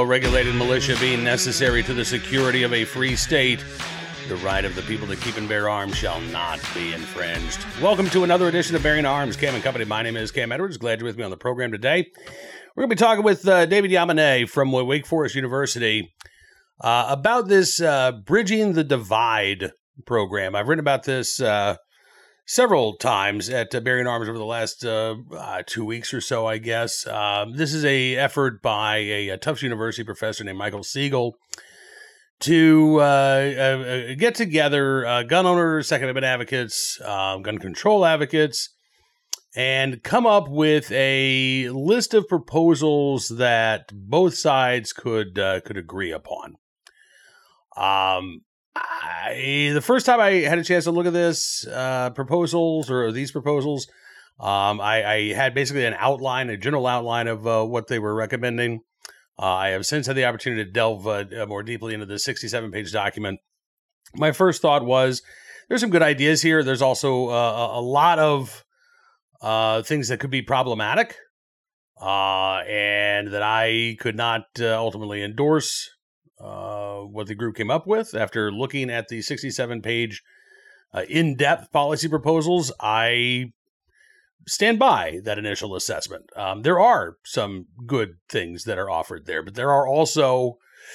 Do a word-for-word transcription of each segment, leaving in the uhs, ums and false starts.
regulated militia being necessary to the security of a free state, the right of the people to keep and bear arms shall not be infringed. Welcome to another edition of Bearing Arms, Cam and Company. My name is Cam Edwards. Glad you're with me on the program today. We're going to be talking with uh, David Yamane from Wake Forest University uh, about this uh, Bridging the Divide program. I've written about this uh, several times at uh, Bearing Arms over the last uh, uh, two weeks or so, I guess. Uh, this is a effort by a, a Tufts University professor named Michael Siegel to uh, uh, get together uh, gun owners, Second Amendment advocates, uh, gun control advocates, and come up with a list of proposals that both sides could uh, could agree upon. Um, I, the first time I had a chance to look at this uh, proposals or these proposals, um, I, I had basically an outline, a general outline of uh, what they were recommending. Uh, I have since had the opportunity to delve uh, more deeply into the sixty-seven page document. My first thought was there's some good ideas here. There's also uh, a lot of uh, things that could be problematic uh, and that I could not uh, ultimately endorse uh, what the group came up with. After looking at the sixty-seven page uh, in-depth policy proposals, I stand by that initial assessment. Um, there are some good things that are offered there, but there are also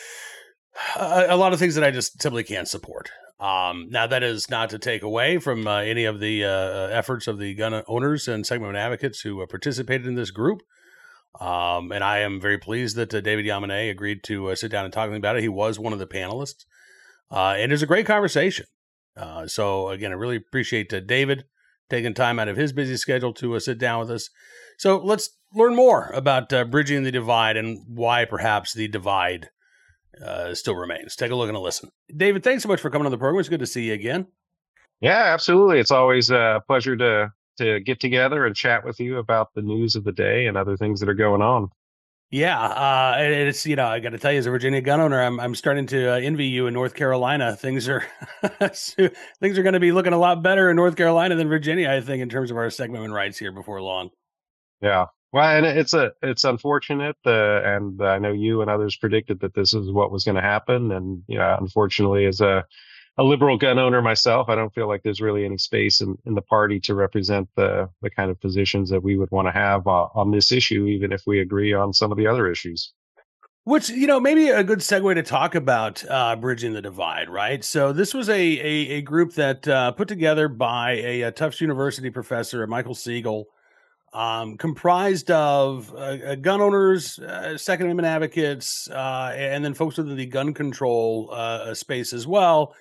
a, a lot of things that I just simply can't support. Um, now, that is not to take away from uh, any of the uh, efforts of the gun owners and Second Amendment advocates who uh, participated in this group. Um, and I am very pleased that uh, David Yamane agreed to uh, sit down and talk to me about it. He was one of the panelists. Uh, and it was a great conversation. Uh, so, again, I really appreciate uh, David taking time out of his busy schedule to uh, sit down with us. So let's learn more about uh, bridging the divide and why perhaps the divide uh, still remains. Take a look and a listen. David, thanks so much for coming on the program. It's good to see you again. Yeah, absolutely. It's always a pleasure to to get together and chat with you about the news of the day and other things that are going on. Yeah, uh, it's, you know, I got to tell you, as a Virginia gun owner, I'm I'm starting to uh, envy you in North Carolina. Things are things are going to be looking a lot better in North Carolina than Virginia, I think, in terms of our Second Amendment rights here before long. Yeah, well, and it's a it's unfortunate, uh, and I know you and others predicted that this is what was going to happen, and you know, unfortunately, as a a liberal gun owner myself, I don't feel like there's really any space in, in the party to represent the the kind of positions that we would want to have uh, on this issue, even if we agree on some of the other issues. Which, you know, maybe a good segue to talk about uh, bridging the divide, right? So this was a a, a group that uh, put together by a, a Tufts University professor, Michael Siegel, um, comprised of uh, gun owners, uh, Second Amendment advocates, uh, and then folks within the gun control uh, space as well.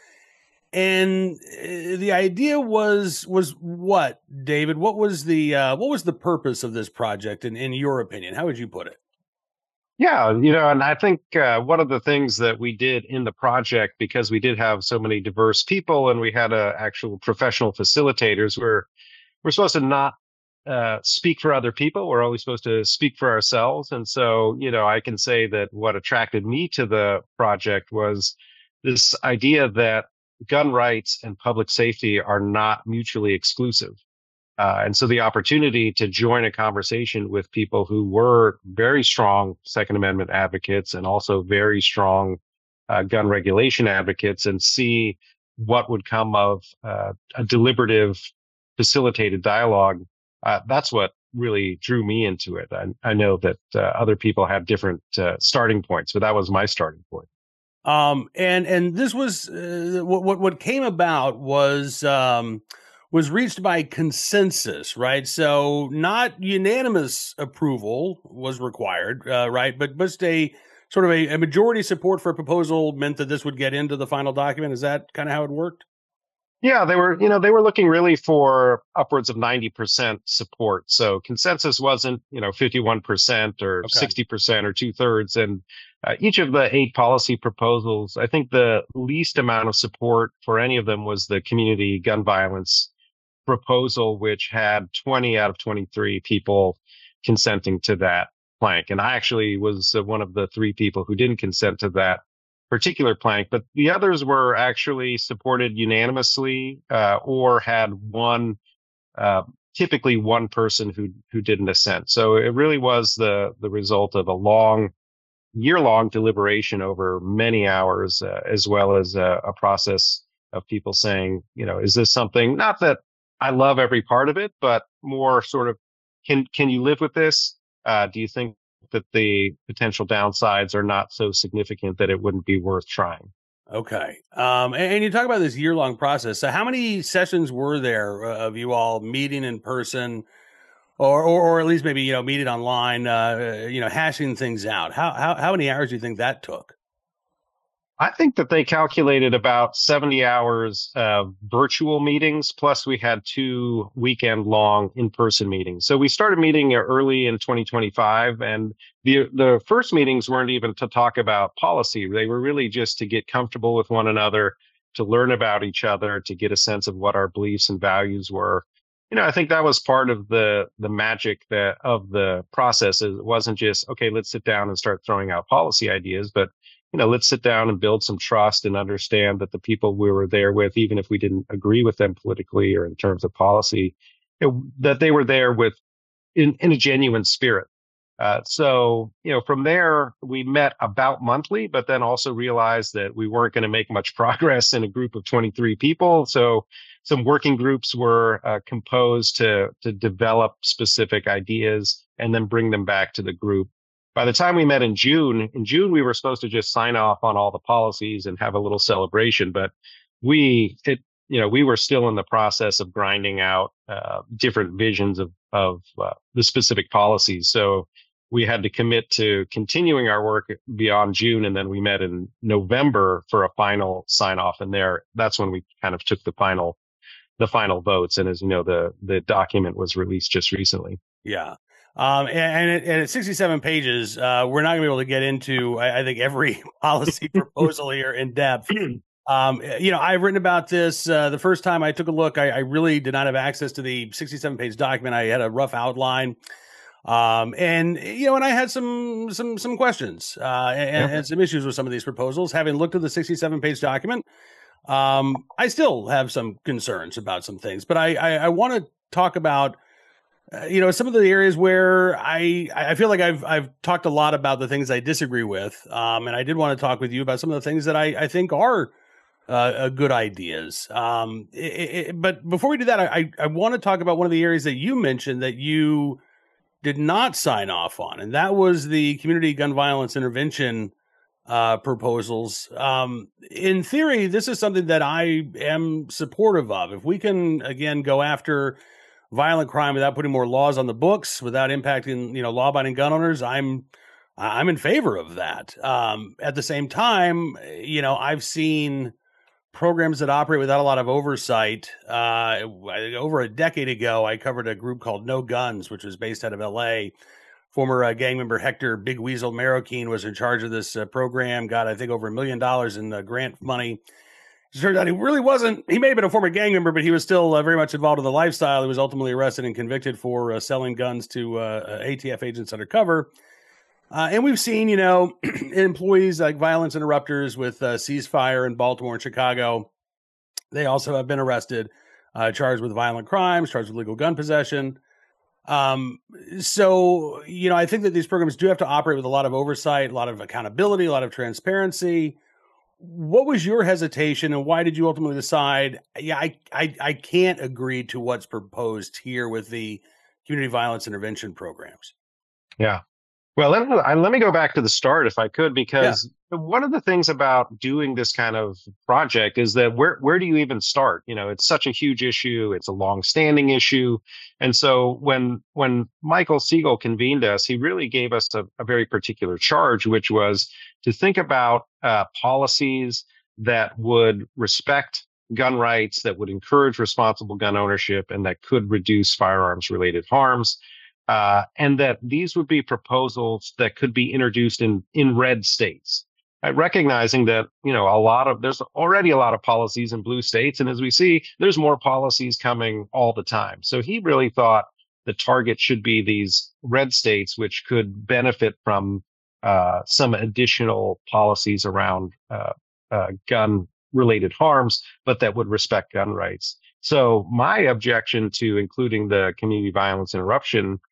And the idea was was what, David? What was the uh, what was the purpose of this project, in, in your opinion? How would you put it? Yeah, you know, and I think uh, one of the things that we did in the project, because we did have so many diverse people and we had uh, actual professional facilitators, we're we're supposed to not uh, speak for other people. We're always supposed to speak for ourselves. And so, you know, I can say that what attracted me to the project was this idea that gun rights and public safety are not mutually exclusive. Uh, and so the opportunity to join a conversation with people who were very strong Second Amendment advocates and also very strong uh, gun regulation advocates and see what would come of uh, a deliberative, facilitated dialogue, uh, that's what really drew me into it. I, I know that uh, other people have different uh, starting points, but that was my starting point. Um, and and this was uh, what what what came about was um, was reached by consensus, right? So not unanimous approval was required, uh, right? But just a sort of a, a majority support for a proposal meant that this would get into the final document. Is that kind of how it worked? Yeah, they were, you know, they were looking really for upwards of ninety percent support. So consensus wasn't, you know, fifty-one percent or okay. sixty percent or two thirds. And uh, each of the eight policy proposals, I think the least amount of support for any of them was the community gun violence proposal, which had twenty out of twenty-three people consenting to that plank. And I actually was uh, one of the three people who didn't consent to that particular plank, but the others were actually supported unanimously uh, or had one, uh, typically one person who who didn't assent. So it really was the the result of a long year long deliberation over many hours, uh, as well as a, a process of people saying, you know, is this something, not that I love every part of it, but more sort of, can, can you live with this? Uh, do you think that the potential downsides are not so significant that it wouldn't be worth trying? Okay. Um, and, and you talk about this year long process. So, how many sessions were there uh, of you all meeting in person, or, or, or at least maybe you know meeting online? Uh, you know, hashing things out. How how how many hours do you think that took? I think that they calculated about seventy hours of virtual meetings, plus we had two weekend long in person meetings. So we started meeting early in twenty twenty-five, and the, the first meetings weren't even to talk about policy. They were really just to get comfortable with one another, to learn about each other, to get a sense of what our beliefs and values were. You know, I think that was part of the, the magic that of the process. It wasn't just, okay, let's sit down and start throwing out policy ideas, but you know, let's sit down and build some trust and understand that the people we were there with, even if we didn't agree with them politically or in terms of policy, you know, that they were there with in, in a genuine spirit. Uh, so, you know, from there, we met about monthly, but then also realized that we weren't going to make much progress in a group of twenty-three people. So some working groups were uh, composed to, to develop specific ideas and then bring them back to the group. By the time we met in June, in June, we were supposed to just sign off on all the policies and have a little celebration, but we, it, you know, we were still in the process of grinding out uh, different visions of, of uh, the specific policies. So we had to commit to continuing our work beyond June. And then we met in November for a final sign off. And there, that's when we kind of took the final, the final votes. And as you know, the, the document was released just recently. Yeah. Um, and, and, at, and at sixty-seven pages, uh, we're not going to be able to get into, I, I think, every policy proposal here in depth. Um, you know, I've written about this. Uh, the first time I took a look, I, I really did not have access to the sixty-seven page document. I had a rough outline. Um, and, you know, and I had some, some, some questions, uh, and, yeah. and some issues with some of these proposals. Having looked at the sixty-seven page document, um, I still have some concerns about some things, but I, I, I want to talk about, Uh, you know, some of the areas where I I feel like I've I've talked a lot about the things I disagree with, um, and I did want to talk with you about some of the things that I I think are uh, good ideas. Um, it, it, but before we do that, I I want to talk about one of the areas that you mentioned that you did not sign off on, and that was the community gun violence intervention uh, proposals. Um, in theory, this is something that I am supportive of. If we can again go after violent crime without putting more laws on the books, without impacting, you know, law-abiding gun owners, I'm, I'm in favor of that. Um, at the same time, you know, I've seen programs that operate without a lot of oversight. Uh, over a decade ago, I covered a group called No Guns, which was based out of L A. Former uh, gang member Hector Big Weasel Marroquin was in charge of this uh, program. Got, I think, over a million dollars in uh, grant money. It turned out he really wasn't. He may have been a former gang member, but he was still uh, very much involved in the lifestyle. He was ultimately arrested and convicted for uh, selling guns to uh, A T F agents undercover. Uh, and we've seen, you know, employees like violence interrupters with uh, Ceasefire in Baltimore and Chicago. They also have been arrested, uh, charged with violent crimes, charged with legal gun possession. Um, so, you know, I think that these programs do have to operate with a lot of oversight, a lot of accountability, a lot of transparency. What was your hesitation, and why did you ultimately decide, yeah, I, I, I can't agree to what's proposed here with the community violence intervention programs? Yeah. Well, let, let me go back to the start if I could, because yeah. one of the things about doing this kind of project is that where, where do you even start? You know, it's such a huge issue. It's a long-standing issue. And so when, when Michael Siegel convened us, he really gave us a, a very particular charge, which was to think about uh, policies that would respect gun rights, that would encourage responsible gun ownership, and that could reduce firearms-related harms. Uh, and that these would be proposals that could be introduced in, in red states, right? Recognizing that, you know, a lot of, there's already a lot of policies in blue states. And as we see, there's more policies coming all the time. So he really thought the target should be these red states, which could benefit from, uh, some additional policies around, uh, uh, gun related harms, but that would respect gun rights. So my objection to including the community violence interruption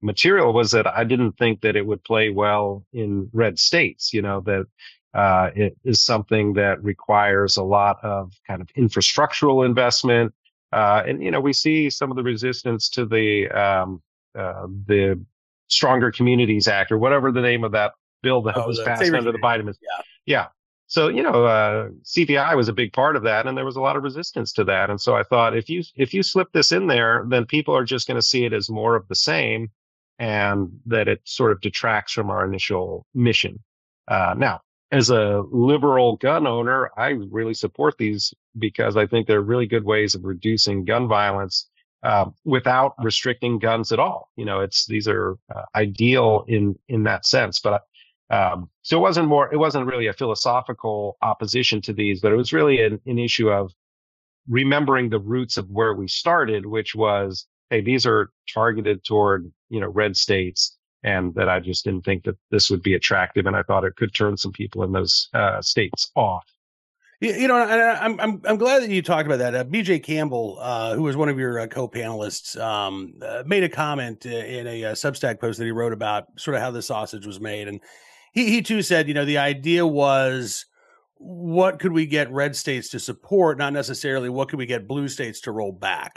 material was that I didn't think that it would play well in red states, you know, that uh, it is something that requires a lot of kind of infrastructural investment. Uh, and, you know, we see some of the resistance to the, um, uh, the Stronger Communities Act, or whatever the name of that bill that Oh, was the passed favor under the trade. Biden administration. Yeah. Yeah. So, you know, uh, C P I was a big part of that, and there was a lot of resistance to that. And so I thought, if you if you slip this in there, then people are just going to see it as more of the same, and that it sort of detracts from our initial mission. Uh, now, as a liberal gun owner, I really support these because I think they're really good ways of reducing gun violence uh, without restricting guns at all. You know, it's these are uh, ideal in in that sense, but. Um, so it wasn't more, it wasn't really a philosophical opposition to these, but it was really an, an issue of remembering the roots of where we started, which was, hey, these are targeted toward, you know, red states, and that I just didn't think that this would be attractive. And I thought it could turn some people in those uh, states off. You, you know, and I'm I'm I'm glad that you talked about that. Uh, B J Campbell, uh, who was one of your uh, co-panelists, um, uh, made a comment in a, a Substack post that he wrote about sort of how the sausage was made, and he he too said, you know, the idea was, what could we get red states to support, not necessarily what could we get blue states to roll back.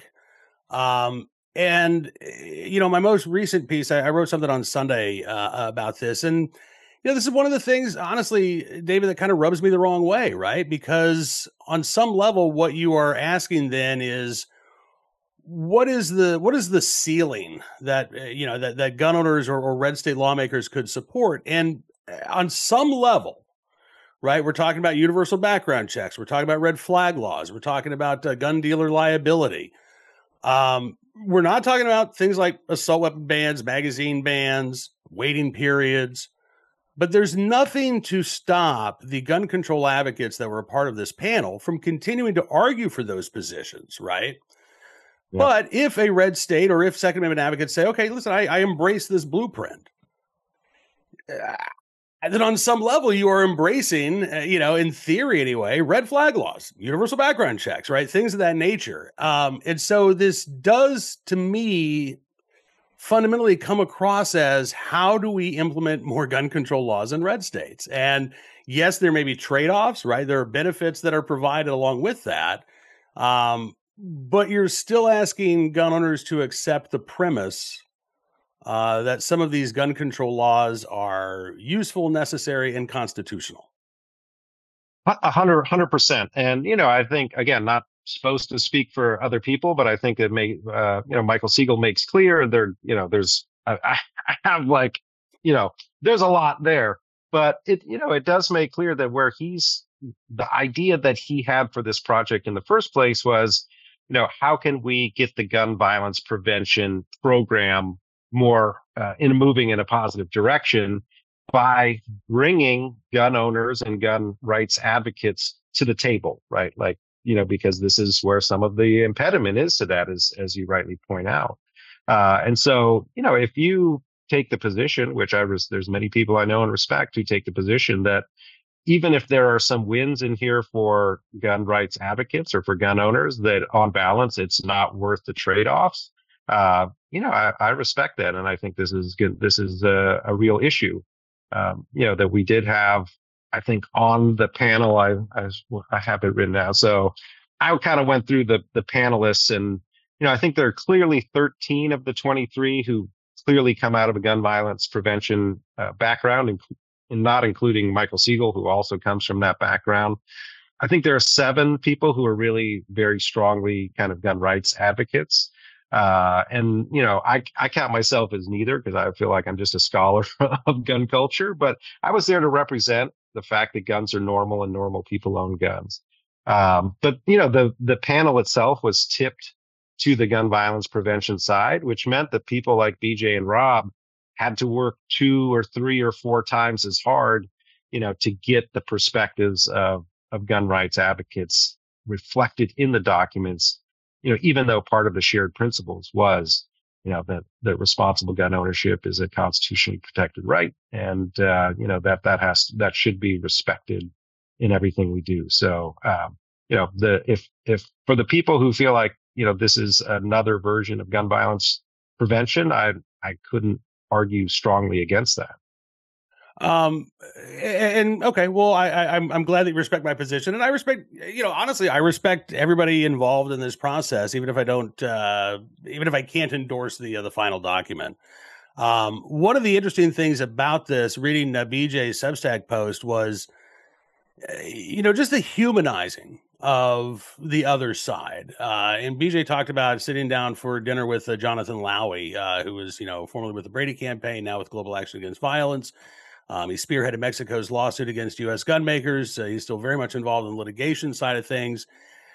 Um, and you know, my most recent piece, I, I wrote something on Sunday uh, about this, and you know, this is one of the things, honestly, David, that kind of rubs me the wrong way, right? Because on some level, what you are asking then is, what is the what is the ceiling that uh, you know that that gun owners or, or red state lawmakers could support? And on some level, right, we're talking about universal background checks, we're talking about red flag laws, we're talking about uh, gun dealer liability. Um, we're not talking about things like assault weapon bans, magazine bans, waiting periods. But there's nothing to stop the gun control advocates that were a part of this panel from continuing to argue for those positions, right? Yeah. But if a red state or if Second Amendment advocates say, okay, listen, I, I embrace this blueprint, uh, then on some level you are embracing, uh, you know, in theory anyway, red flag laws, universal background checks, right? Things of that nature. Um, and so this does, to me, fundamentally come across as, how do we implement more gun control laws in red states? And yes, there may be trade-offs, right? There are benefits that are provided along with that. Um, but you're still asking gun owners to accept the premise uh, that some of these gun control laws are useful, necessary, and constitutional. A hundred, hundred percent. And, you know, I think, again, not supposed to speak for other people, but I think it may, uh, you know, Michael Siegel makes clear there, you know, there's, I, I have like, you know, there's a lot there, but it, you know, it does make clear that where he's, the idea that he had for this project in the first place was, you know, how can we get the gun violence prevention program more uh, in moving in a positive direction by bringing gun owners and gun rights advocates to the table, right? Like, you know, because this is where some of the impediment is to that, as, as you rightly point out. Uh, and so, you know, if you take the position, which I was, there's many people I know and respect who take the position that even if there are some wins in here for gun rights advocates or for gun owners, that on balance, it's not worth the trade-offs. Uh, you know, I, I respect that. And I think this is good. This is a, a real issue. Um, you know, that we did have, I think on the panel, I, I, I have it written down. So I kind of went through the, the panelists, and, you know, I think there are clearly thirteen of the twenty-three who clearly come out of a gun violence prevention uh, background, and, and not including Michael Siegel, who also comes from that background. I think there are seven people who are really very strongly kind of gun rights advocates. Uh, and, you know, I, I count myself as neither, because I feel like I'm just a scholar of gun culture, but I was there to represent the fact that guns are normal and normal people own guns. Um, but, you know, the, the panel itself was tipped to the gun violence prevention side, which meant that people like B J and Rob had to work two or three or four times as hard, you know, to get the perspectives of, of gun rights advocates reflected in the documents. You know, even though part of the shared principles was, you know, that, that responsible gun ownership is a constitutionally protected right. And, uh, you know, that, that has, that should be respected in everything we do. So, um, you know, the, if, if for the people who feel like, you know, this is another version of gun violence prevention, I, I couldn't argue strongly against that. Um, and okay, well, I, I, I'm I'm glad that you respect my position, and I respect, you know, honestly, I respect everybody involved in this process, even if I don't, uh, even if I can't endorse the uh, the final document. Um, one of the interesting things about this, reading uh, B J's Substack post, was, uh, you know, just the humanizing of the other side. Uh, and B J talked about sitting down for dinner with uh, Jonathan Lowy, uh, who was, you know, formerly with the Brady campaign, now with Global Action Against Violence. Um, he spearheaded Mexico's lawsuit against U S gun makers. Uh, he's still very much involved in the litigation side of things.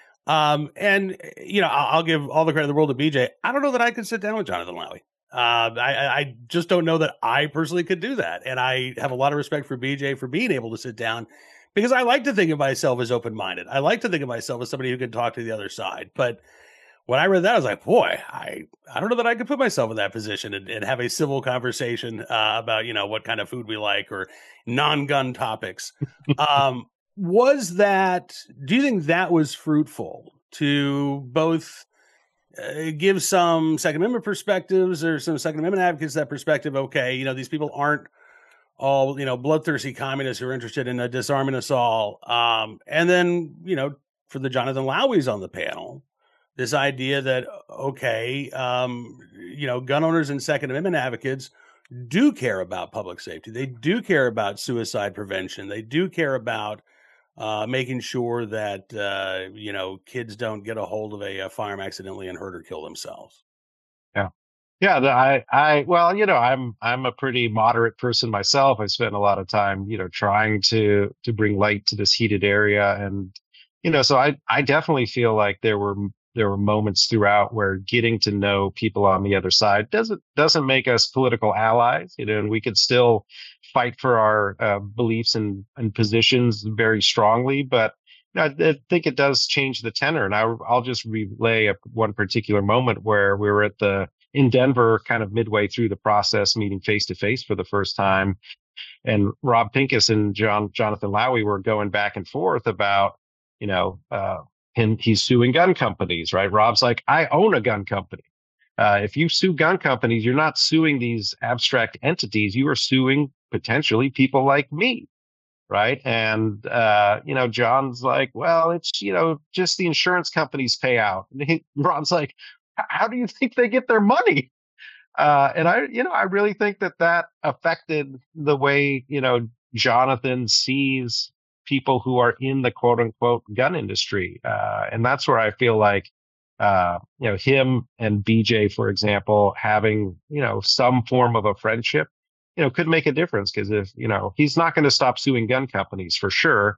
Um, and, you know, I'll, I'll give all the credit in the world to B J. I don't know that I could sit down with Jonathan Lowy. Uh, I, I just don't know that I personally could do that. And I have a lot of respect for B J for being able to sit down, because I like to think of myself as open-minded. I like to think of myself as somebody who can talk to the other side. But when I read that, I was like, boy, I, I don't know that I could put myself in that position and, and have a civil conversation uh, about, you know, what kind of food we like or non-gun topics. um, was that, do you think that was fruitful to both uh, give some Second Amendment perspectives or some Second Amendment advocates that perspective? Okay, you know, these people aren't all, you know, bloodthirsty communists who are interested in uh, disarming us all. Um, and then, you know, for the Jonathan Lowys on the panel, this idea that, okay, um, you know, gun owners and Second Amendment advocates do care about public safety. They do care about suicide prevention. They do care about uh, making sure that, uh, you know, kids don't get a hold of a, a firearm accidentally and hurt or kill themselves. Yeah. Yeah, the, I, I, well, you know, I'm, I'm a pretty moderate person myself. I spent a lot of time, you know, trying to, to bring light to this heated area. And, you know, so I, I definitely feel like there were, there were moments throughout where getting to know people on the other side doesn't, doesn't make us political allies, you know, and we could still fight for our uh, beliefs and, and positions very strongly. But you know, I, I think it does change the tenor. And I, I'll just relay a, one particular moment where we were at the, in Denver, kind of midway through the process, meeting face to face for the first time. And Rob Pincus and John, Jonathan Lowy were going back and forth about, you know, uh, him, he's suing gun companies, right? Rob's like, I own a gun company. Uh, if you sue gun companies, you're not suing these abstract entities. You are suing potentially people like me. Right. And, uh, you know, John's like, well, it's, you know, just the insurance companies pay out. And he, Rob's like, how do you think they get their money? Uh, and I, you know, I really think that that affected the way, you know, Jonathan sees people who are in the quote unquote gun industry. Uh, and that's where I feel like, uh, you know, him and B J, for example, having, you know, some form of a friendship, you know, could make a difference, because if, you know, he's not going to stop suing gun companies for sure.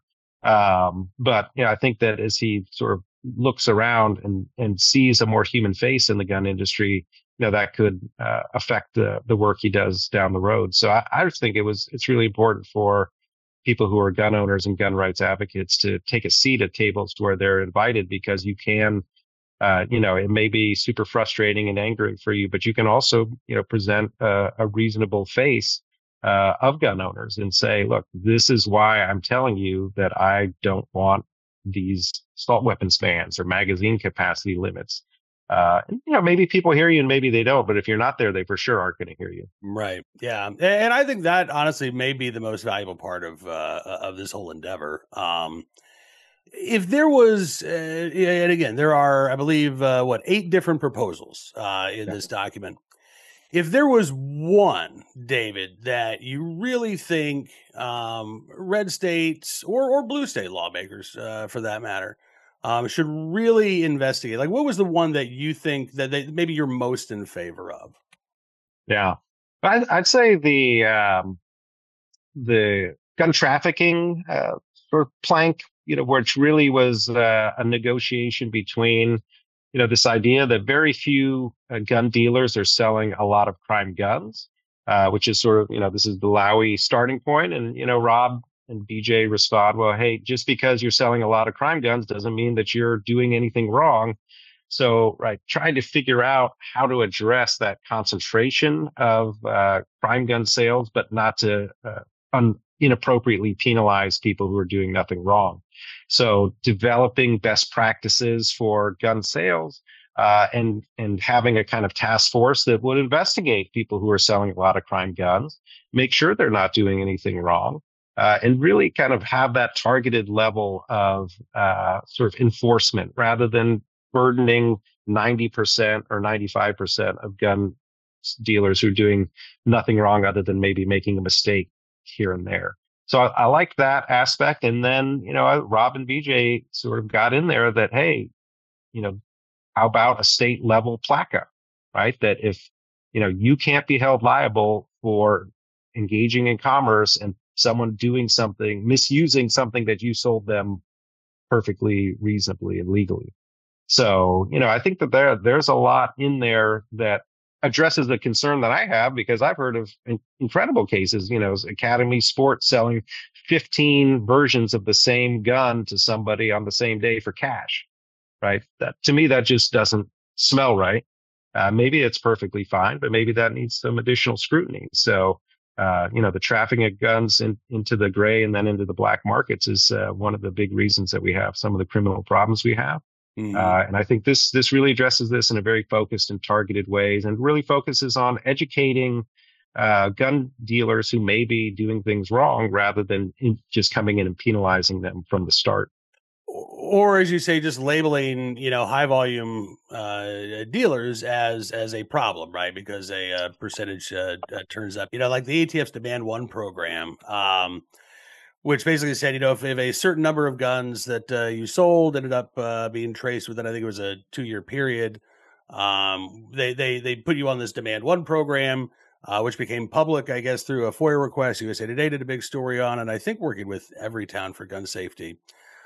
Um, but, you know, I think that as he sort of looks around and, and sees a more human face in the gun industry, you know, that could uh, affect the, the work he does down the road. So I, I just think it was, it's really important for people who are gun owners and gun rights advocates to take a seat at tables where they're invited, because you can, uh, you know, it may be super frustrating and angering for you, but you can also, you know, present a, a reasonable face uh, of gun owners and say, look, this is why I'm telling you that I don't want these assault weapons bans or magazine capacity limits. Uh, and, you know, maybe people hear you and maybe they don't, but if you're not there, they for sure aren't going to hear you. Right. Yeah. And, and I think that honestly may be the most valuable part of, uh, of this whole endeavor. Um, if there was, uh, and again, there are, I believe, uh, what, eight different proposals uh, in this document. If there was one, David, that you really think um, red states or, or blue state lawmakers, uh, for that matter, um, should really investigate, like, what was the one that you think that they, maybe you're most in favor of? Yeah, I'd, I'd say the um, the gun trafficking uh, sort of plank, you know, which really was uh, a negotiation between, you know, this idea that very few uh, gun dealers are selling a lot of crime guns, uh, which is sort of, you know, this is the Lowy starting point. And, you know, Rob and B J respond, well, hey, just because you're selling a lot of crime guns doesn't mean that you're doing anything wrong. So, right, trying to figure out how to address that concentration of uh, crime gun sales, but not to uh, un- inappropriately penalize people who are doing nothing wrong. So developing best practices for gun sales, uh, and and having a kind of task force that would investigate people who are selling a lot of crime guns, make sure they're not doing anything wrong, uh, and really kind of have that targeted level of uh, sort of enforcement rather than burdening ninety percent or ninety-five percent of gun dealers who are doing nothing wrong other than maybe making a mistake here and there. So I, I like that aspect. And then, you know, Rob and B J sort of got in there that, hey, you know, how about a state level PLACA, right? That if, you know, you can't be held liable for engaging in commerce and someone doing something, misusing something that you sold them perfectly reasonably and legally. So, you know, I think that there, there's a lot in there that addresses the concern that I have, because I've heard of in- incredible cases, you know, Academy Sports selling fifteen versions of the same gun to somebody on the same day for cash, right? That, to me, that just doesn't smell right. Uh, maybe it's perfectly fine, but maybe that needs some additional scrutiny. So, uh, you know, the trafficking of guns in, into the gray and then into the black markets is uh, one of the big reasons that we have some of the criminal problems we have. Mm-hmm. Uh, and I think this this really addresses this in a very focused and targeted ways, and really focuses on educating uh, gun dealers who may be doing things wrong, rather than in, just coming in and penalizing them from the start. Or, as you say, just labeling, you know, high volume uh, dealers as as a problem, right? Because a uh, percentage uh, uh, turns up, you know, like the A T F's Demand One program. Um, Which basically said, you know, if, if a certain number of guns that uh, you sold ended up uh, being traced within, I think it was a two-year period, um, they they they put you on this Demand One program, uh, which became public, I guess, through a FOIA request. U S A Today did a big story on, and I think working with Everytown for gun safety.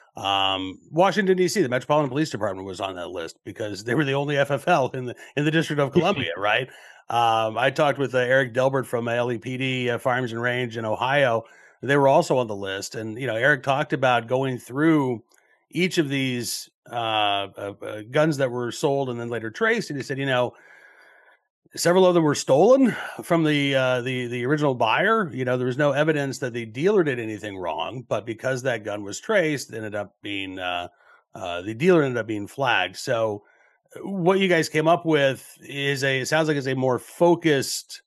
Um, Washington D C, the Metropolitan Police Department was on that list because they were the only F F L in the in the District of Columbia, right? Um, I talked with uh, Eric Delbert from L E P D uh, Firearms and Range in Ohio. They were also on the list. And, you know, Eric talked about going through each of these uh, uh, uh, guns that were sold and then later traced. And he said, you know, several of them were stolen from the uh, the the original buyer. You know, there was no evidence that the dealer did anything wrong, but because that gun was traced, it ended up being uh, uh, the dealer ended up being flagged. So, what you guys came up with is a it sounds like it's a more focused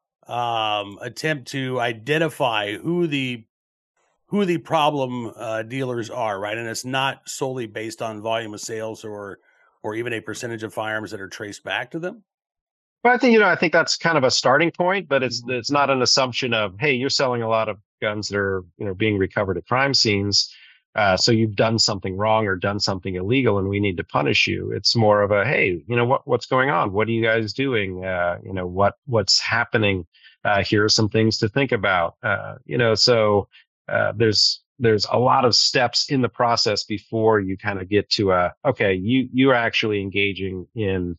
um, attempt to identify who the who the problem uh, dealers are, right? And it's not solely based on volume of sales or or even a percentage of firearms that are traced back to them. But I think, you know, I think that's kind of a starting point, but it's it's not an assumption of, hey, you're selling a lot of guns that are, you know, being recovered at crime scenes, uh, so you've done something wrong or done something illegal, and we need to punish you. It's more of a, hey, you know, what what's going on? What are you guys doing? Uh, you know, what what's happening? Uh, here are some things to think about. Uh, you know, so uh, there's there's a lot of steps in the process before you kind of get to a, okay, you you are actually engaging in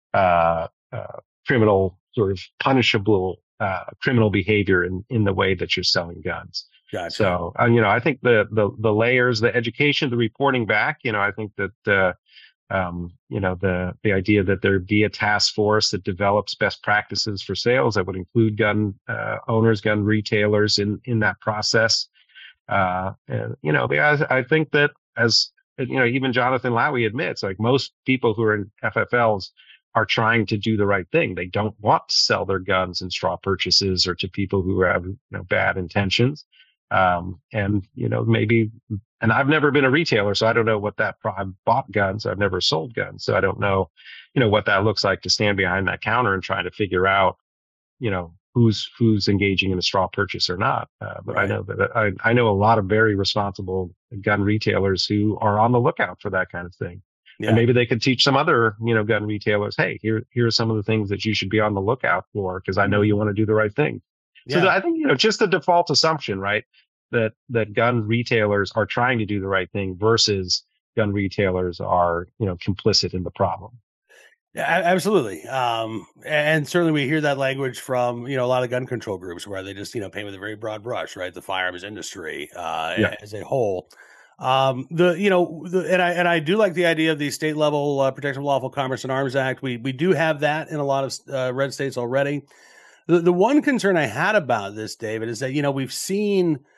uh, uh, criminal sort of punishable uh, criminal behavior in, in the way that you're selling guns. Gotcha. So, uh, you know, I think the, the, the layers, the education, the reporting back, you know, I think that, uh, um, you know, the, the idea that there be a task force that develops best practices for sales that would include gun, uh, owners, gun retailers in, in that process. Uh, and, you know, because I think that, as, you know, even Jonathan Lowy admits, like, most people who are in F F Ls are trying to do the right thing. They don't want to sell their guns in straw purchases or to people who have, you know, bad intentions. Um, and, you know, maybe, and I've never been a retailer, so I don't know what that, I've bought guns. I've never sold guns. So I don't know, you know, what that looks like to stand behind that counter and trying to figure out, you know, who's, who's engaging in a straw purchase or not. Uh, but right. I know that I, I know a lot of very responsible gun retailers who are on the lookout for that kind of thing. Yeah. And maybe they could teach some other, you know, gun retailers, hey, here, here are some of the things that you should be on the lookout for, because I know you want to do the right thing. Yeah. So I think, you know, just the default assumption, right, that that gun retailers are trying to do the right thing versus gun retailers are, you know, complicit in the problem. Yeah, absolutely. Um, and certainly we hear that language from, you know, a lot of gun control groups where they just, you know, paint with a very broad brush, right? The firearms industry uh, yeah. as a whole. Um, the, you know, the, and I, and I do like the idea of the state level uh, Protection of Lawful Commerce and Arms Act. We, we do have that in a lot of uh, red states already. The, the one concern I had about this, David, is that, you know, we've seen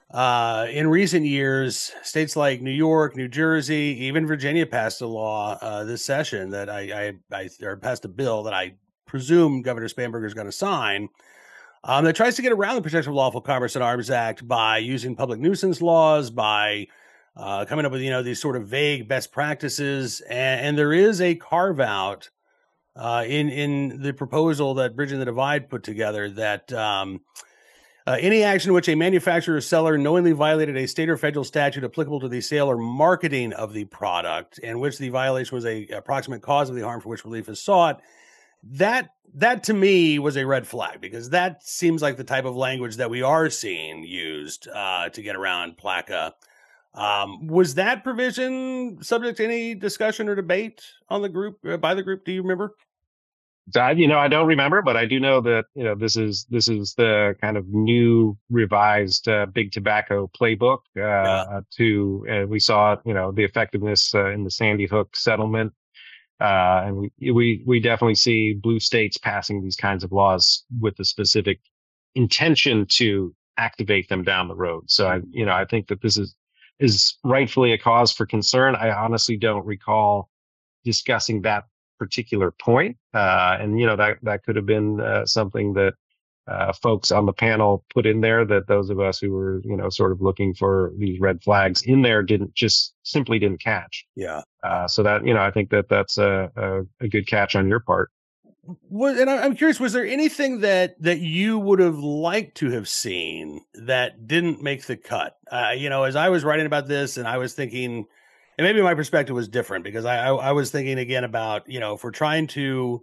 Uh, in recent years, states like New York, New Jersey, even Virginia passed a law uh, this session that I, I, I or passed a bill that I presume Governor Spanberger is going to sign, um, that tries to get around the Protection of Lawful Commerce and Arms Act by using public nuisance laws, by uh, coming up with, you know, these sort of vague best practices. And, and there is a carve out uh, in in the proposal that Bridging the Divide put together that um, uh, any action in which a manufacturer or seller knowingly violated a state or federal statute applicable to the sale or marketing of the product, in which the violation was a approximate cause of the harm for which relief is sought, that that to me was a red flag, because that seems like the type of language that we are seeing used uh, to get around PLACA. Um, was that provision subject to any discussion or debate on the group uh, by the group? Do you remember? I, you know, I don't remember, but I do know that, you know, this is this is the kind of new revised uh, big tobacco playbook Yeah. uh, to uh, we saw, you know, the effectiveness uh, in the Sandy Hook settlement. Uh, and we, we, we definitely see blue states passing these kinds of laws with the specific intention to activate them down the road. So I, you know, I think that this is, is rightfully a cause for concern. I honestly don't recall discussing that particular point. Uh, and, you know, that, that could have been uh, something that uh, folks on the panel put in there, that those of us who were, you know, sort of looking for these red flags in there didn't just simply didn't catch. Yeah. Uh, so that, you know, I think that that's a, a, a good catch on your part. Was, and I'm curious, was there anything that that you would have liked to have seen that didn't make the cut? Uh, you know, as I was writing about this, and I was thinking, and maybe my perspective was different, because I, I, I was thinking again about, you know, if we're trying to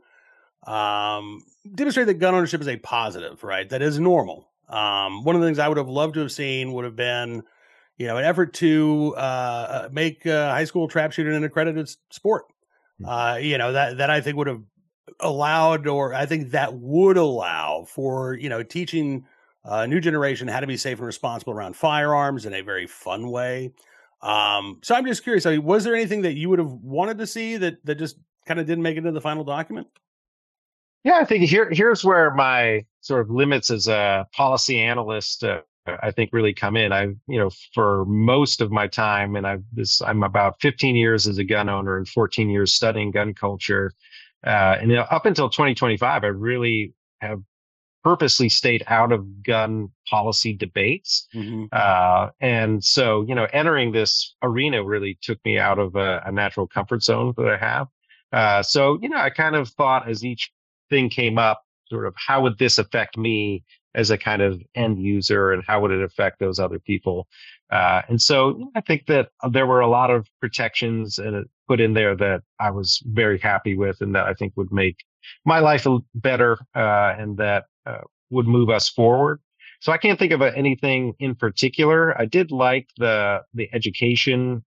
um, demonstrate that gun ownership is a positive, right? That is normal. Um, one of the things I would have loved to have seen would have been, you know, an effort to uh, make uh, high school trap shooting an accredited sport. Uh, you know, that that I think would have allowed, or I think that would allow for, you know, teaching a new generation how to be safe and responsible around firearms in a very fun way. Um, so I'm just curious, I mean, was there anything that you would have wanted to see that that just kind of didn't make it into the final document? Yeah, I think here here's where my sort of limits as a policy analyst, uh, I think, really come in. I, you know, for most of my time, and I've this, I'm about fifteen years as a gun owner and fourteen years studying gun culture. Uh, and you know, up until twenty twenty-five, I really have purposely stayed out of gun policy debates. Mm-hmm. Uh, and so, you know, entering this arena really took me out of a, a natural comfort zone that I have. Uh, so, you know, I kind of thought as each thing came up, sort of how would this affect me as a kind of end user, and how would it affect those other people? Uh, and so I think that there were a lot of protections and put in there that I was very happy with, and that I think would make my life better, uh, and that uh, would move us forward. So I can't think of anything in particular. I did like the the education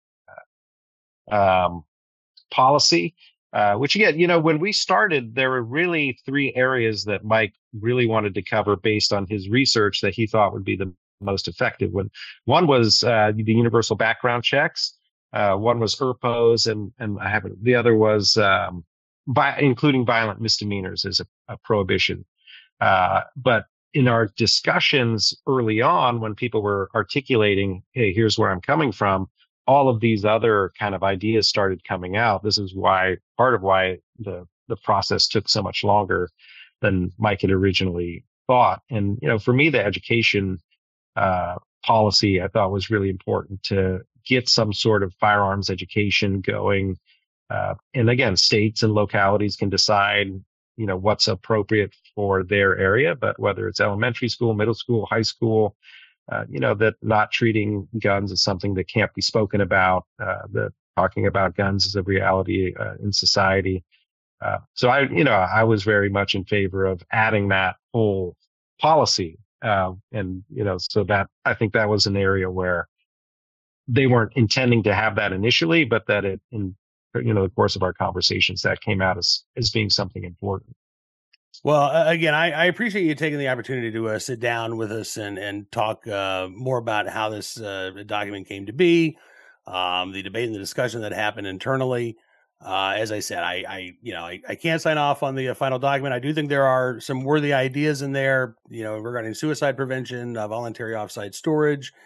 um, policy. Uh, which again, you know, when we started, there were really three areas that Mike really wanted to cover based on his research that he thought would be the most effective. When one was uh, the universal background checks, uh, one was E R P Os, and and I haven't. The other was um, by including violent misdemeanors as a, a prohibition. Uh, but in our discussions early on, when people were articulating, "Hey, here's where I'm coming from," all of these other kind of ideas started coming out. This is why part of why the the process took so much longer than Mike had originally thought. And you know, for me, the education uh, policy I thought was really important to get some sort of firearms education going. Uh, and again, states and localities can decide, you know, what's appropriate for their area, but whether it's elementary school, middle school, high school, Uh, you know, that not treating guns as something that can't be spoken about, uh, that talking about guns as a reality uh, in society. Uh, so I, you know, I was very much in favor of adding that whole policy. Uh, and, you know, so that I think that was an area where they weren't intending to have that initially, but that it, in, you know, the course of our conversations, that came out as, as being something important. Well, uh, again, I, I appreciate you taking the opportunity to uh, sit down with us and and talk uh, more about how this uh, document came to be, um, the debate and the discussion that happened internally. Uh, as I said, I, I you know I, I can't sign off on the uh, final document. I do think there are some worthy ideas in there, you know, regarding suicide prevention, uh, voluntary offsite storage.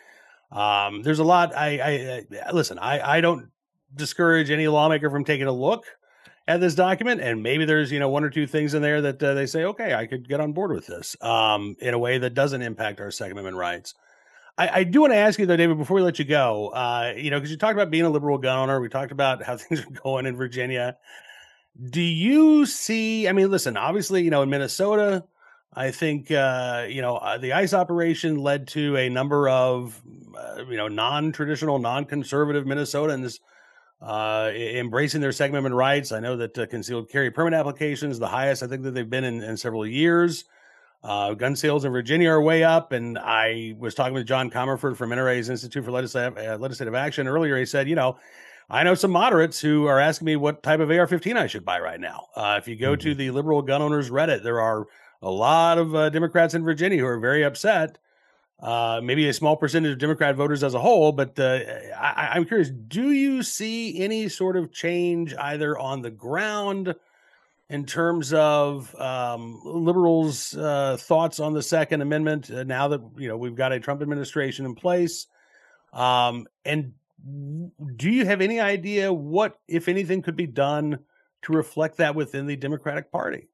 Um, there's a lot. I, I, I listen. I, I don't discourage any lawmaker from taking a look at this document, and maybe there's you know one or two things in there that uh, they say, okay, I could get on board with this um, in a way that doesn't impact our Second Amendment rights. I, I do want to ask you though, David, before we let you go, uh, you know, because you talked about being a liberal gun owner, we talked about how things are going in Virginia. Do you see? I mean, listen, obviously, you know, in Minnesota, I think uh, you know uh, the ICE operation led to a number of uh, you know non-traditional, non-conservative Minnesotans uh, e- embracing their Second Amendment rights. I know that uh, concealed carry permit applications the highest I think that they've been in, in several years. Uh, gun sales in Virginia are way up, and I was talking with John Comerford from N R A's Institute for Legislative, uh, Legislative Action earlier. He said, you know, I know some moderates who are asking me what type of A R fifteen I should buy right now. Uh, if you go Mm-hmm. to the liberal gun owners Reddit, there are a lot of uh, Democrats in Virginia who are very upset. Uh, maybe a small percentage of Democrat voters as a whole, but uh, I, I'm curious, do you see any sort of change either on the ground in terms of um, liberals' uh, thoughts on the Second Amendment uh, now that you know we've got a Trump administration in place? Um, and do you have any idea what, if anything, could be done to reflect that within the Democratic Party?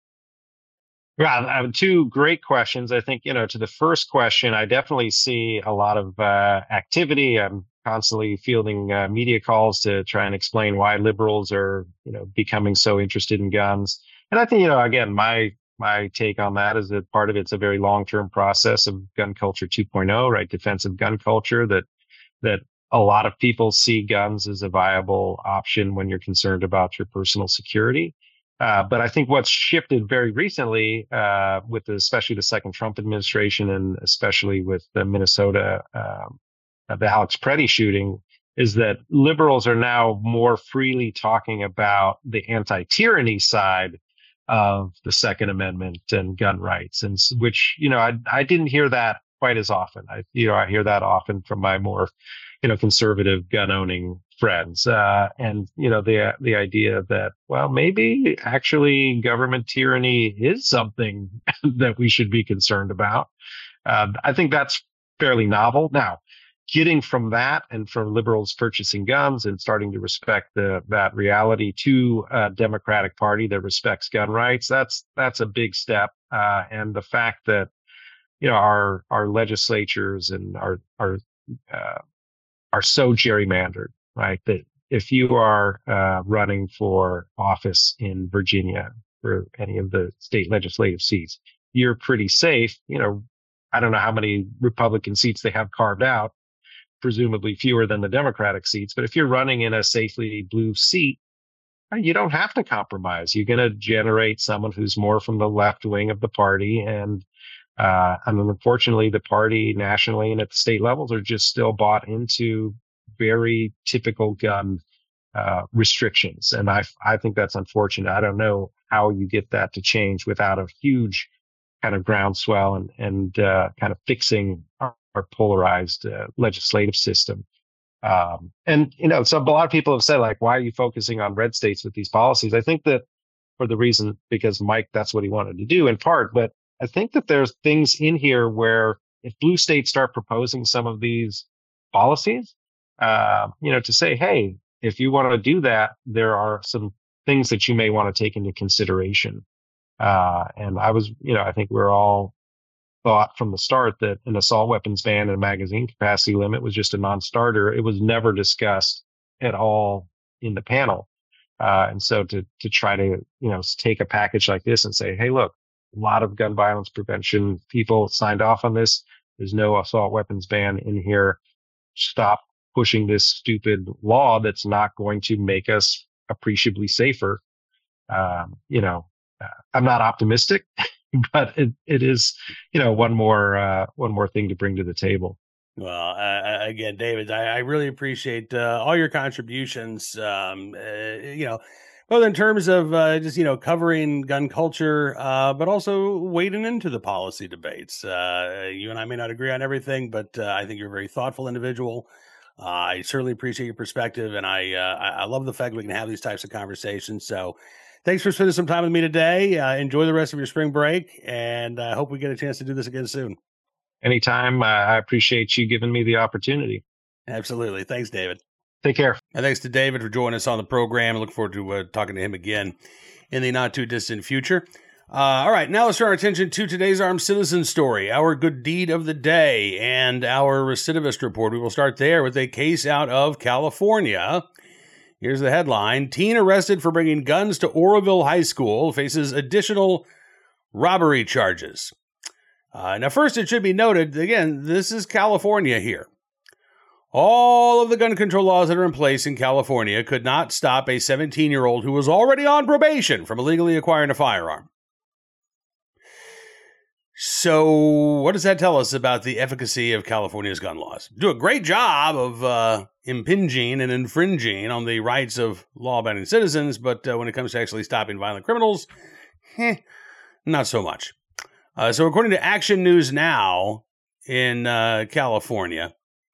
Yeah, uh, two great questions. I think, you know, to the first question, I definitely see a lot of uh, activity. I'm constantly fielding uh, media calls to try and explain why liberals are, you know, becoming so interested in guns. And I think, you know, again, my my take on that is that part of it's a very long-term process of gun culture 2.0, right? Defensive gun culture that that a lot of people see guns as a viable option when you're concerned about your personal security. Uh, but I think what's shifted very recently, uh, with the, especially the second Trump administration and especially with the Minnesota, um, uh, the Alex Preddy shooting, is that liberals are now more freely talking about the anti-tyranny side of the Second Amendment and gun rights, and which, you know, I, I didn't hear that quite as often. I, you know, I hear that often from my more, you know, conservative gun owning friends. Uh, and, you know, the, the idea that, well, maybe actually government tyranny is something that we should be concerned about. Uh, I think that's fairly novel. Now, getting from that and from liberals purchasing guns and starting to respect the, that reality to a Democratic Party that respects gun rights, that's, that's a big step. Uh, and the fact that, you know, our, our legislatures and our, our, uh, are so gerrymandered, right? That if you are uh, running for office in Virginia for any of the state legislative seats, you're pretty safe. You know, I don't know how many Republican seats they have carved out, presumably fewer than the Democratic seats. But if you're running in a safely blue seat, you don't have to compromise. You're going to generate someone who's more from the left wing of the party. And Uh, and unfortunately, the party nationally and at the state levels are just still bought into very typical gun uh, restrictions. And I, I think that's unfortunate. I don't know how you get that to change without a huge kind of groundswell and, and uh, kind of fixing our, our polarized uh, legislative system. Um, and, you know, so a lot of people have said, like, why are you focusing on red states with these policies? I think that for the reason, because Mike, that's what he wanted to do in part, but I think that there's things in here where if blue states start proposing some of these policies, uh, you know, to say, hey, if you want to do that, there are some things that you may want to take into consideration. Uh, and I was, you know, I think we're all thought from the start that an assault weapons ban and a magazine capacity limit was just a non-starter. It was never discussed at all in the panel. Uh, and so to, to try to, you know, take a package like this and say, hey, look, a lot of gun violence prevention people signed off on this. There's no assault weapons ban in here. Stop pushing this stupid law that's not going to make us appreciably safer. Um, you know, uh, I'm not optimistic, but it, it is, you know, one more, uh, one more thing to bring to the table. Well, uh, again, David, I, I really appreciate uh, all your contributions. Um, uh, you know, both in terms of uh, just you know covering gun culture, uh, but also wading into the policy debates. Uh, you and I may not agree on everything, but uh, I think you're a very thoughtful individual. Uh, I certainly appreciate your perspective, and I, uh, I I love the fact we can have these types of conversations. So, thanks for spending some time with me today. Uh, enjoy the rest of your spring break, and I hope we get a chance to do this again soon. Anytime. Uh, I appreciate you giving me the opportunity. Absolutely. Thanks, David. Take care. And thanks to David for joining us on the program. I look forward to uh, talking to him again in the not too distant future. Uh, all right, now let's turn our attention to today's armed citizen story, our good deed of the day, and our recidivist report. We will start there with a case out of California. Here's the headline. Teen arrested for bringing guns to Oroville High School faces additional robbery charges. Uh, now, first, it should be noted, again, this is California here. All of the gun control laws that are in place in California could not stop a seventeen-year-old who was already on probation from illegally acquiring a firearm. So what does that tell us about the efficacy of California's gun laws? Do a great job of uh, impinging and infringing on the rights of law-abiding citizens, but uh, when it comes to actually stopping violent criminals, eh, not so much. Uh, so according to Action News Now in uh, California,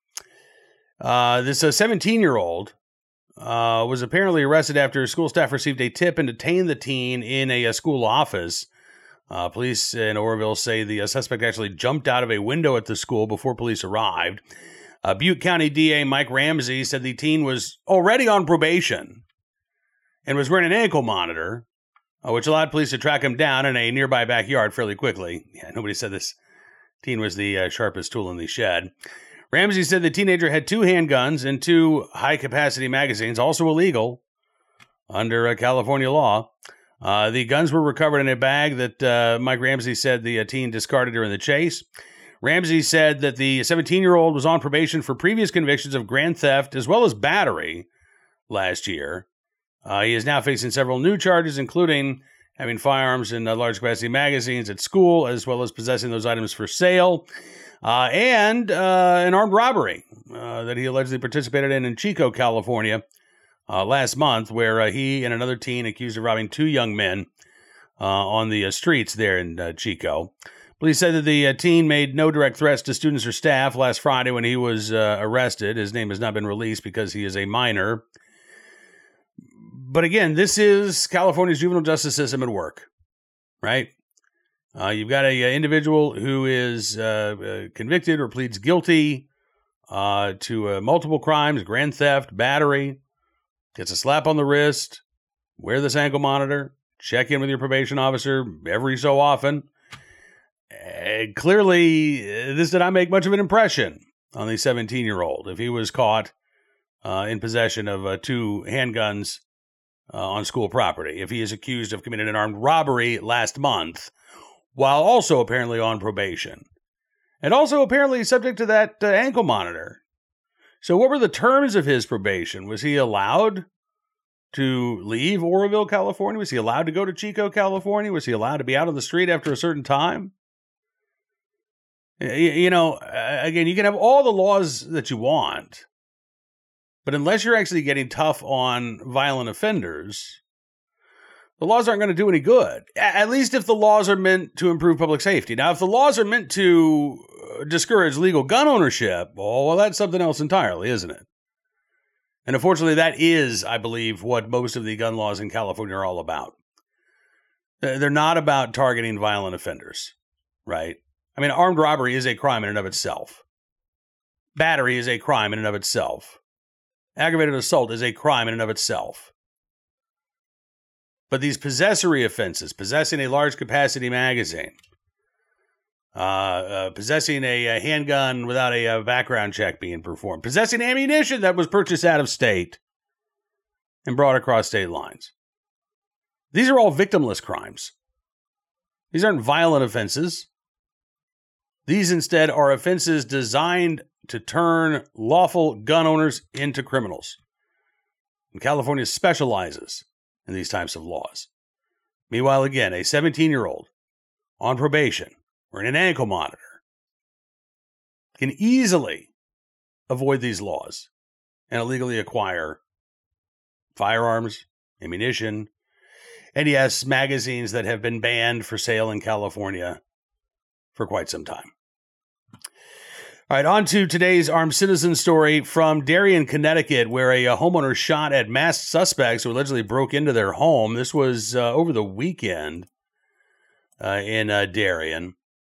uh, this uh, seventeen-year-old uh, was apparently arrested after school staff received a tip and detained the teen in a, a school office. Uh, police in Oroville say the uh, suspect actually jumped out of a window at the school before police arrived. Uh, Butte County D A Mike Ramsey said the teen was already on probation and was wearing an ankle monitor, uh, which allowed police to track him down in a nearby backyard fairly quickly. Yeah, nobody said this teen was the uh, sharpest tool in the shed. Ramsey said the teenager had two handguns and two high-capacity magazines, also illegal under uh, California law. Uh, the guns were recovered in a bag that uh, Mike Ramsey said the uh, teen discarded during the chase. Ramsey said that the seventeen-year-old was on probation for previous convictions of grand theft as well as battery last year. Uh, he is now facing several new charges, including having firearms and uh, large-capacity magazines at school, as well as possessing those items for sale, uh, and uh, an armed robbery uh, that he allegedly participated in in Chico, California, Uh, last month, where uh, he and another teen accused of robbing two young men uh, on the uh, streets there in uh, Chico. Police said that the uh, teen made no direct threats to students or staff last Friday when he was uh, arrested. His name has not been released because he is a minor. But again, this is California's juvenile justice system at work, right? Uh, you've got a, a individual who is uh, uh, convicted or pleads guilty uh, to uh, multiple crimes, grand theft, battery. Gets a slap on the wrist, wear this ankle monitor, check in with your probation officer every so often. And clearly, this did not make much of an impression on the seventeen-year-old if he was caught uh, in possession of uh, two handguns uh, on school property, if he is accused of committing an armed robbery last month, while also apparently on probation, and also apparently subject to that uh, ankle monitor. So what were the terms of his probation? Was he allowed to leave Oroville, California? Was he allowed to go to Chico, California? Was he allowed to be out on the street after a certain time? You know, again, you can have all the laws that you want, but unless you're actually getting tough on violent offenders, the laws aren't going to do any good. At least if the laws are meant to improve public safety. Now, if the laws are meant to discourage legal gun ownership, oh, well, that's something else entirely, isn't it? And unfortunately, that is, I believe, what most of the gun laws in California are all about. They're not about targeting violent offenders, right? I mean, armed robbery is a crime in and of itself. Battery is a crime in and of itself. Aggravated assault is a crime in and of itself. But these possessory offenses, possessing a large capacity magazine, uh, uh, possessing a, a handgun without a, a background check being performed, possessing ammunition that was purchased out of state and brought across state lines. These are all victimless crimes. These aren't violent offenses. These instead are offenses designed to turn lawful gun owners into criminals. And California specializes in these types of laws. Meanwhile, again, a seventeen-year-old on probation or in an ankle monitor can easily avoid these laws and illegally acquire firearms, ammunition, and yes, magazines that have been banned for sale in California for quite some time. All right, on to today's armed citizen story from Darien, Connecticut, where a, a homeowner shot at masked suspects who allegedly broke into their home. This was uh, over the weekend uh, in uh, Darien.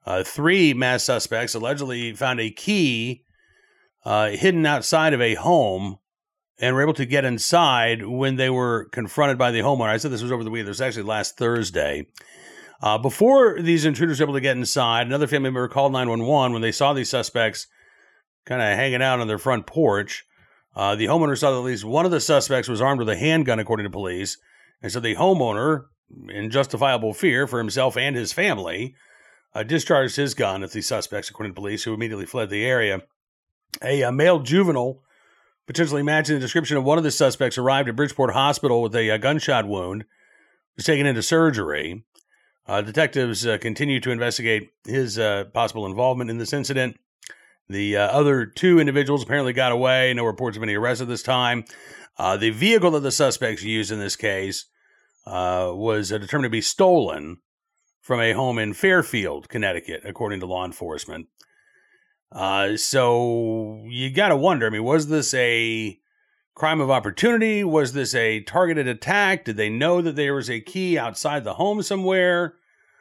Uh, three mass suspects allegedly found a key uh, hidden outside of a home and were able to get inside when they were confronted by the homeowner. I said this was over the weekend. This was actually last Thursday. Uh, before these intruders were able to get inside, another family member called nine one one when they saw these suspects kind of hanging out on their front porch. Uh, the homeowner saw that at least one of the suspects was armed with a handgun, according to police. And so the homeowner, in justifiable fear for himself and his family, uh, discharged his gun at the suspects, according to police, who immediately fled the area. A, a male juvenile, potentially matching the description of one of the suspects, arrived at Bridgeport Hospital with a, a gunshot wound, was taken into surgery. Uh, detectives uh, continue to investigate his uh, possible involvement in this incident. The uh, other two individuals apparently got away. No reports of any arrests at this time. Uh, the vehicle that the suspects used in this case uh, was uh, determined to be stolen from a home in Fairfield, Connecticut, according to law enforcement. Uh, so you got to wonder, I mean, was this a crime of opportunity? Was this a targeted attack? Did they know that there was a key outside the home somewhere?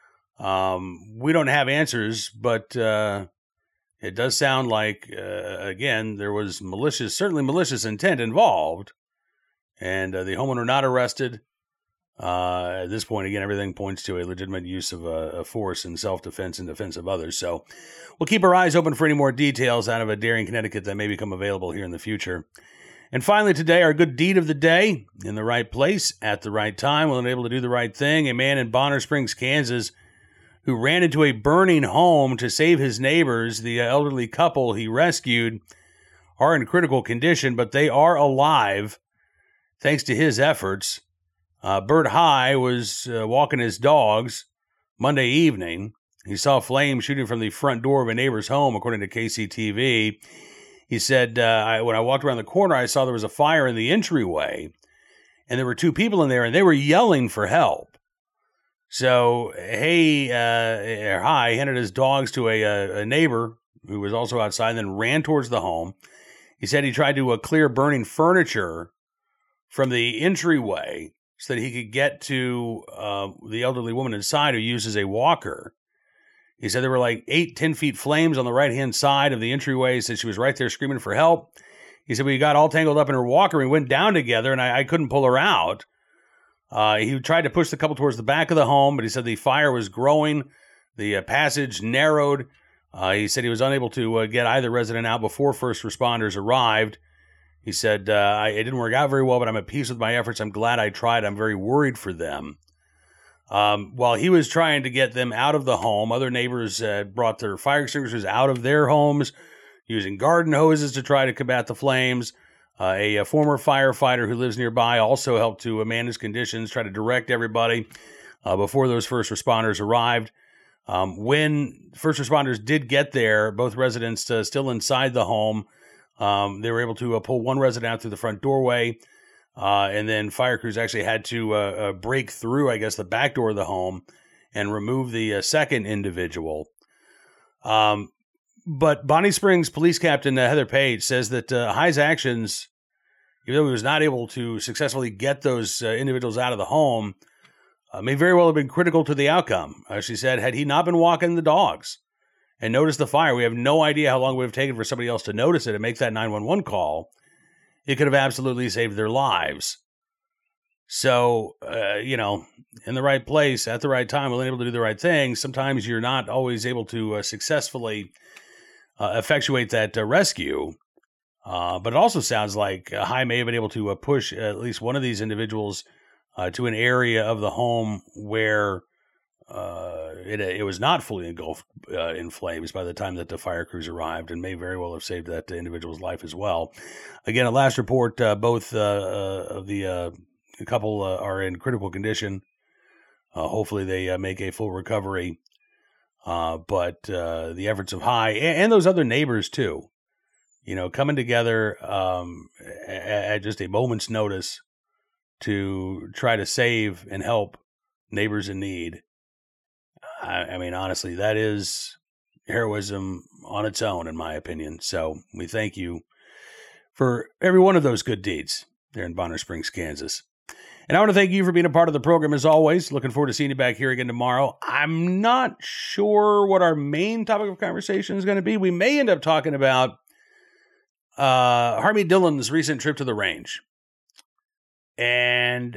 Um, we don't have answers, but uh, it does sound like, uh, again, there was malicious, certainly malicious intent involved, and uh, the homeowner not arrested. Uh, at this point, again, everything points to a legitimate use of uh, a force in self-defense and defense of others. So we'll keep our eyes open for any more details out of a Darien, Connecticut that may become available here in the future. And finally today, our good deed of the day, in the right place, at the right time, willing and able to do the right thing. A man in Bonner Springs, Kansas, who ran into a burning home to save his neighbors. The elderly couple he rescued are in critical condition, but they are alive thanks to his efforts. Uh, Bert High was uh, walking his dogs Monday evening. He saw flames shooting from the front door of a neighbor's home, according to K C T V. He said, uh, I, when I walked around the corner, I saw there was a fire in the entryway, and there were two people in there, and they were yelling for help. So, hey, uh, High handed his dogs to a, a, a neighbor who was also outside, and then ran towards the home. He said he tried to uh, clear burning furniture from the entryway so that he could get to uh, the elderly woman inside who uses a walker. He said there were like eight, ten feet flames on the right-hand side of the entryway. He said she was right there screaming for help. He said we got all tangled up in her walker. We went down together, and I, I couldn't pull her out. Uh, he tried to push the couple towards the back of the home, but he said the fire was growing. The uh, passage narrowed. Uh, he said he was unable to uh, get either resident out before first responders arrived. He said, uh, I, it didn't work out very well, but I'm at peace with my efforts. I'm glad I tried. I'm very worried for them. Um, while he was trying to get them out of the home, other neighbors uh, brought their fire extinguishers out of their homes using garden hoses to try to combat the flames. Uh, a, a former firefighter who lives nearby also helped to uh, manage conditions, try to direct everybody uh, before those first responders arrived. Um, when first responders did get there, both residents uh, still inside the home, Um, they were able to uh, pull one resident out through the front doorway, uh, and then fire crews actually had to uh, uh, break through, I guess, the back door of the home and remove the uh, second individual. Um, but Bonnie Springs Police Captain uh, Heather Page says that uh, High's actions, even though he was not able to successfully get those uh, individuals out of the home, uh, may very well have been critical to the outcome. Uh, she said, had he not been walking the dogs and notice the fire, we have no idea how long it would have taken for somebody else to notice it and make that nine one one call. It could have absolutely saved their lives. So, uh, you know, in the right place, at the right time, willing able to do the right thing, sometimes you're not always able to uh, successfully uh, effectuate that uh, rescue. Uh, but it also sounds like uh, High may have been able to uh, push at least one of these individuals uh, to an area of the home where Uh, it it was not fully engulfed uh, in flames by the time that the fire crews arrived, and may very well have saved that individual's life as well. Again, a last report, uh, both uh, uh, of the uh, couple uh, are in critical condition. Uh, hopefully they uh, make a full recovery. Uh, but uh, the efforts of High and, and those other neighbors too, you know, coming together um, at, at just a moment's notice to try to save and help neighbors in need. I mean, honestly, that is heroism on its own, in my opinion. So we thank you for every one of those good deeds there in Bonner Springs, Kansas. And I want to thank you for being a part of the program as always. Looking forward to seeing you back here again tomorrow. I'm not sure what our main topic of conversation is going to be. We may end up talking about uh, Harmeet Dillon's recent trip to the range and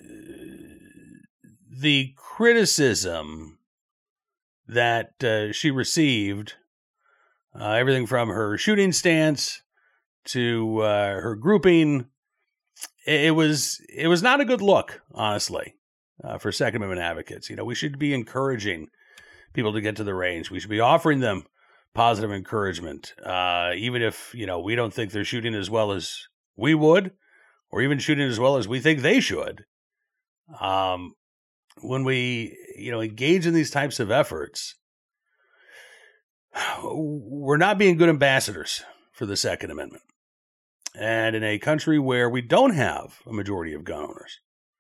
the criticism that uh, she received, uh, everything from her shooting stance to uh, her grouping. It was it was not a good look, honestly, uh, for Second Amendment advocates. You know, we should be encouraging people to get to the range. We should be offering them positive encouragement, uh, even if, you know, we don't think they're shooting as well as we would, or even shooting as well as we think they should. Um, when we, you know, engage in these types of efforts, we're not being good ambassadors for the Second Amendment. And in a country where we don't have a majority of gun owners,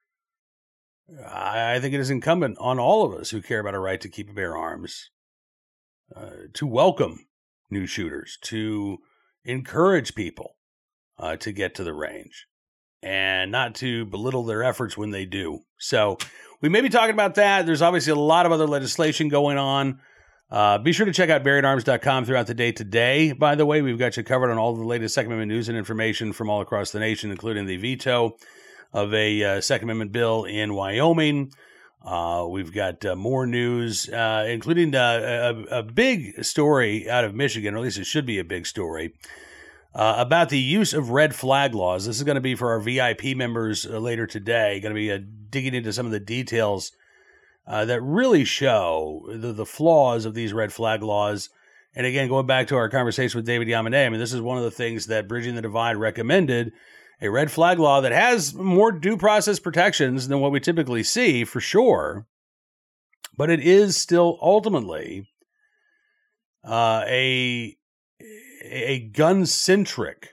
I think it is incumbent on all of us who care about our right to keep and bear arms uh, to welcome new shooters, to encourage people uh, to get to the range, and not to belittle their efforts when they do. So we may be talking about that. There's obviously a lot of other legislation going on. Uh, be sure to check out Bearing Arms dot com throughout the day today. By the way, we've got you covered on all the latest Second Amendment news and information from all across the nation, including the veto of a uh, Second Amendment bill in Wyoming. Uh, we've got uh, more news, uh, including uh, a, a big story out of Michigan, or at least it should be a big story, uh, about the use of red flag laws. This is going to be for our V I P members uh, later today. Going to be uh, digging into some of the details Uh, that really show the, the flaws of these red flag laws. And again, going back to our conversation with David Yamane, I mean, this is one of the things that Bridging the Divide recommended, a red flag law that has more due process protections than what we typically see, for sure. But it is still ultimately uh, a, a gun-centric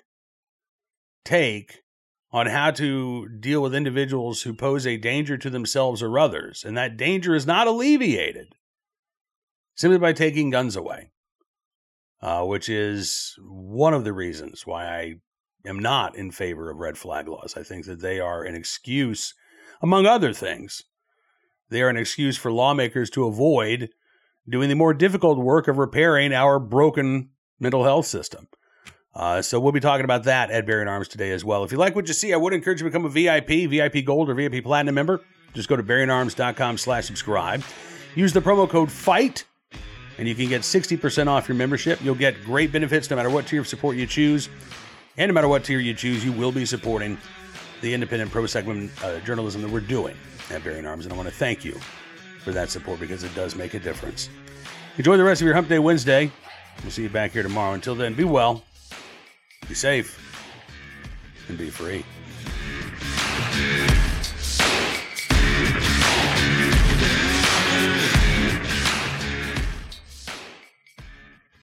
take on how to deal with individuals who pose a danger to themselves or others. And that danger is not alleviated simply by taking guns away, uh, which is one of the reasons why I am not in favor of red flag laws. I think that they are an excuse, among other things. They are an excuse for lawmakers to avoid doing the more difficult work of repairing our broken mental health system. Uh, so we'll be talking about that at Bearing Arms today as well. If you like what you see, I would encourage you to become a V I P, V I P Gold, or V I P Platinum member. Just go to Bearing Arms dot com slash subscribe. Use the promo code FIGHT, and you can get sixty percent off your membership. You'll get great benefits no matter what tier of support you choose. And no matter what tier you choose, you will be supporting the independent pro-Second uh, journalism that we're doing at Bearing Arms. And I want to thank you for that support, because it does make a difference. Enjoy the rest of your Hump Day Wednesday. We'll see you back here tomorrow. Until then, be well, be safe, and be free.